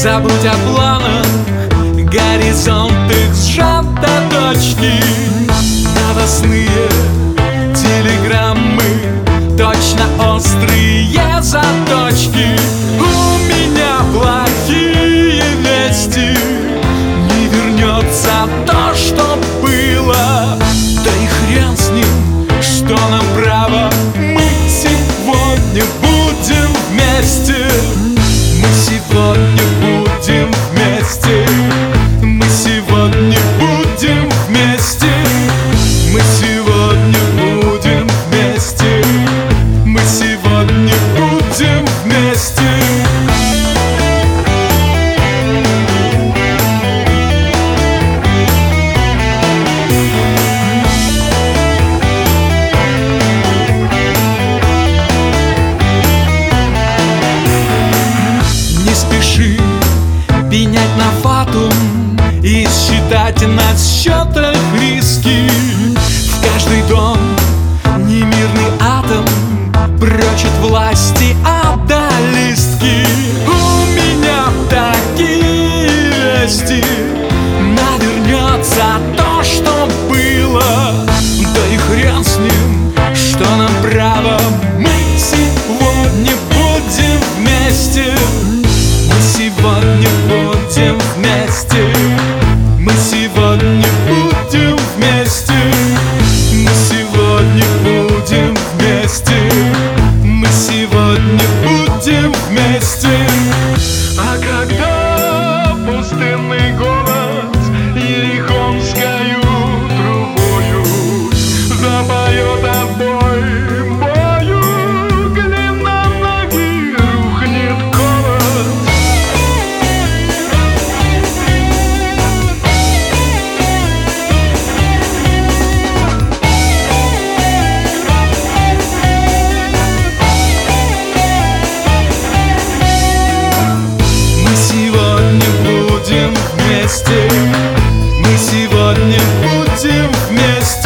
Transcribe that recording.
Забудь о планах, горизонт их сжат до точки. Новостные телеграммы, точно острые заточки. У меня плохие вести, не вернется то, что было. Да и хрен с ним, что нам право, мы сегодня будем вместе. Мы сегодня будем вместе. Мы сегодня будем вместе. Мы сегодня будем вместе. Мы сегодня будем вместе. Не спеши пенять на фатум и считать на счетах риски. В каждый дом немирный атом прочь от власти отдалистки. У меня такие вести, навернется то, что было. Да и хрен с ним, что нам право, мы сегодня будем вместе. Мы сегодня будем вместе. Мы сегодня будем вместе. Мы сегодня будем вместе. Мы сегодня будем вместе. А когда пустынный голос ерихонскою трубою запоет отбой бою, длинноногий рухнет голос. Мы сегодня будем вместе. Мы сегодня будем вместе.